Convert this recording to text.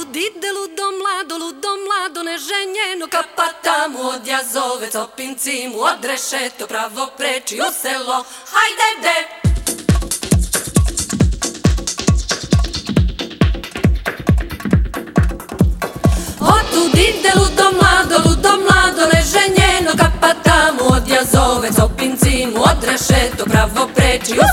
ide ludo mlado neženjeno, kapata mu odja zove, copinci mu odrešeto, pravo preči u selo, hajde de! Otud ide ludo mlado neženjeno, kapata mu odja zove, copinci mu odrešeto, pravo preči u